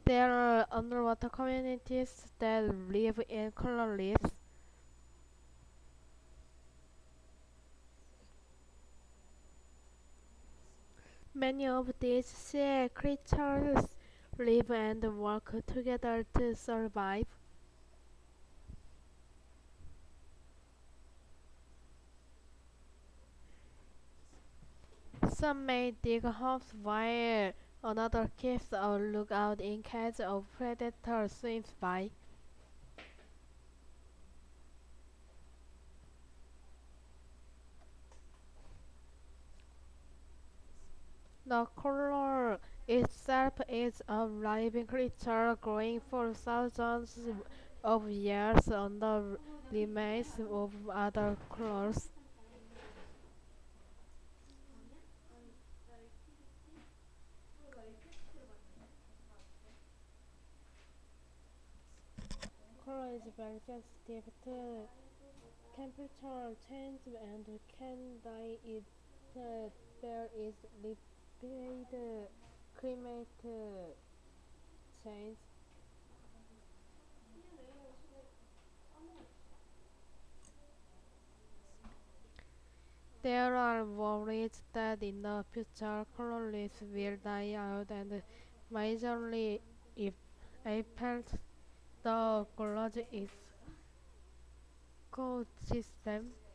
There are underwater communities that live in coral reefs. Many of these sea creatures live and work together to survive. Some may dig holes while another keeps a lookout in case a predator swims by. The coral itself is a living creature growing for thousands of years on the remains of other corals. Coral is very sensitive to temperature change and can die if there is rapid climate change. There are worries that in the future coral reefs will die out and majorly if affect the ecology ecosystem.